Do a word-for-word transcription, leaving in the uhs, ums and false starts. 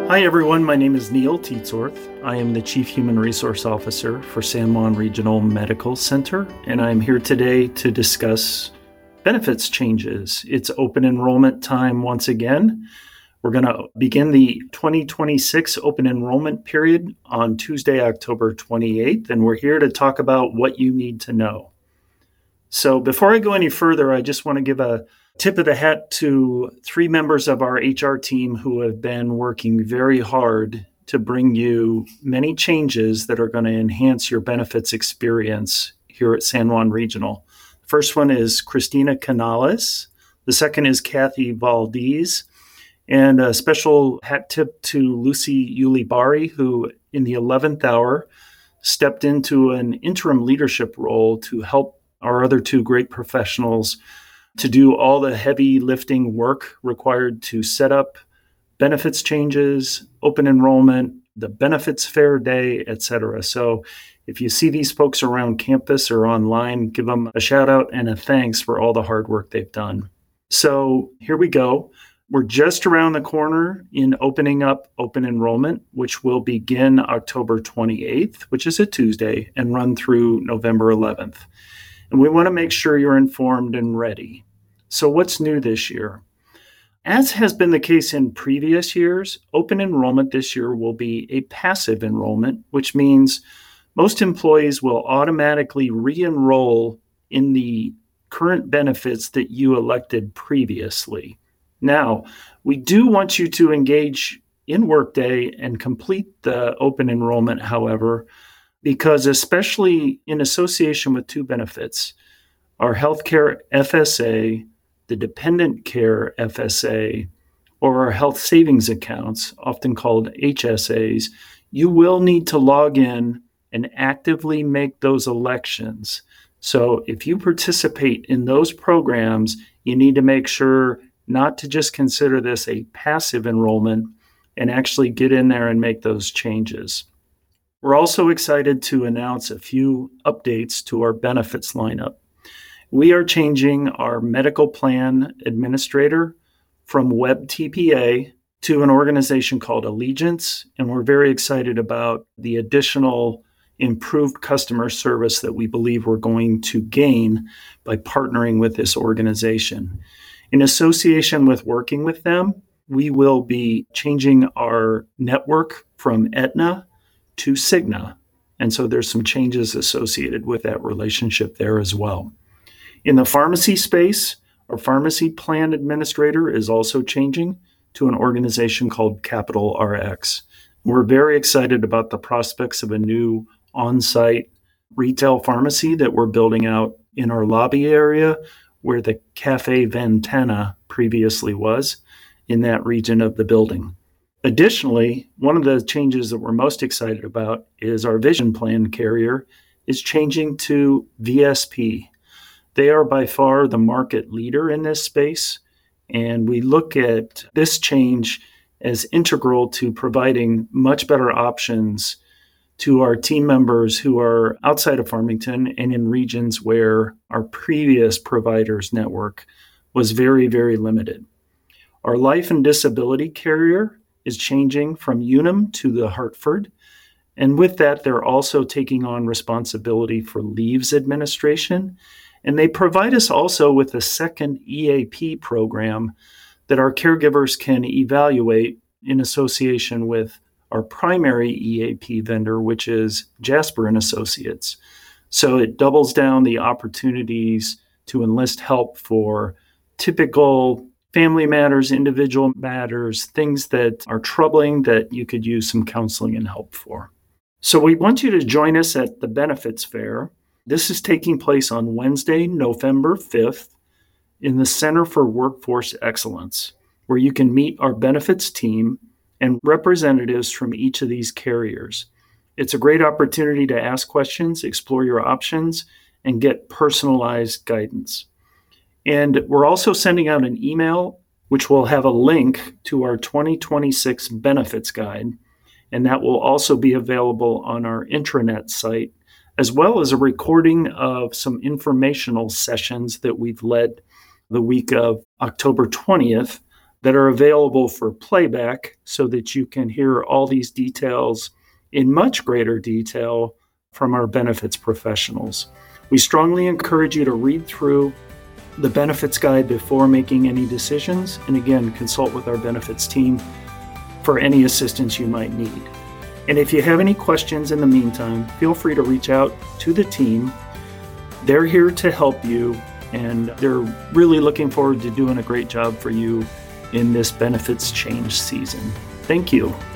Hi, everyone. My name is Neil Teetsorth. I am the Chief Human Resource Officer for San Juan Regional Medical Center, and I'm here today to discuss benefits changes. It's open enrollment time once again. We're going to begin the twenty twenty-six open enrollment period on Tuesday, October twenty-eighth, and we're here to talk about what you need to know. So before I go any further, I just want to give a tip of the hat to three members of our H R team who have been working very hard to bring you many changes that are going to enhance your benefits experience here at San Juan Regional. The first one is Christina Canales. The second is Kathy Valdez. And a special hat tip to Lucy Ulibari, who in the eleventh hour stepped into an interim leadership role to help our other two great professionals to do all the heavy lifting work required to set up benefits changes, open enrollment, the benefits fair day, et cetera. So if you see these folks around campus or online, give them a shout out and a thanks for all the hard work they've done. So here we go. We're just around the corner in opening up open enrollment, which will begin October twenty-eighth, which is a Tuesday, and run through November eleventh. And we want to make sure you're informed and ready. So what's new this year? As has been the case in previous years, open enrollment this year will be a passive enrollment, which means most employees will automatically re-enroll in the current benefits that you elected previously. Now, we do want you to engage in Workday and complete the open enrollment, however, because especially in association with two benefits, our healthcare F S A, the dependent care F S A, or our health savings accounts, often called H S As, you will need to log in and actively make those elections. So if you participate in those programs, you need to make sure not to just consider this a passive enrollment and actually get in there and make those changes. We're also excited to announce a few updates to our benefits lineup. We are changing our medical plan administrator from Web T P A to an organization called Allegiance, and we're very excited about the additional improved customer service that we believe we're going to gain by partnering with this organization. In association with working with them, we will be changing our network from Aetna to Cigna. And so there's some changes associated with that relationship there as well. In the pharmacy space, our pharmacy plan administrator is also changing to an organization called Capital R X. We're very excited about the prospects of a new on-site retail pharmacy that we're building out in our lobby area where the Cafe Ventana previously was in that region of the building. Additionally, one of the changes that we're most excited about is our vision plan carrier is changing to V S P. They are by far the market leader in this space, and we look at this change as integral to providing much better options to our team members who are outside of Farmington and in regions where our previous provider's network was very, very limited. Our life and disability carrier is changing from Unum to the Hartford. And with that, they're also taking on responsibility for leaves administration. And they provide us also with a second E A P program that our caregivers can evaluate in association with our primary E A P vendor, which is Jasper and Associates. So it doubles down the opportunities to enlist help for typical family matters, individual matters, things that are troubling that you could use some counseling and help for. So we want you to join us at the Benefits Fair. This is taking place on Wednesday, November fifth, in the Center for Workforce Excellence, where you can meet our benefits team and representatives from each of these carriers. It's a great opportunity to ask questions, explore your options, and get personalized guidance. And we're also sending out an email, which will have a link to our twenty twenty-six benefits guide, and that will also be available on our intranet site, as well as a recording of some informational sessions that we've led the week of October twentieth that are available for playback so that you can hear all these details in much greater detail from our benefits professionals. We strongly encourage you to read through the benefits guide before making any decisions, and again, consult with our benefits team for any assistance you might need. And if you have any questions in the meantime, feel free to reach out to the team. They're here to help you, and they're really looking forward to doing a great job for you in this benefits change season. Thank you.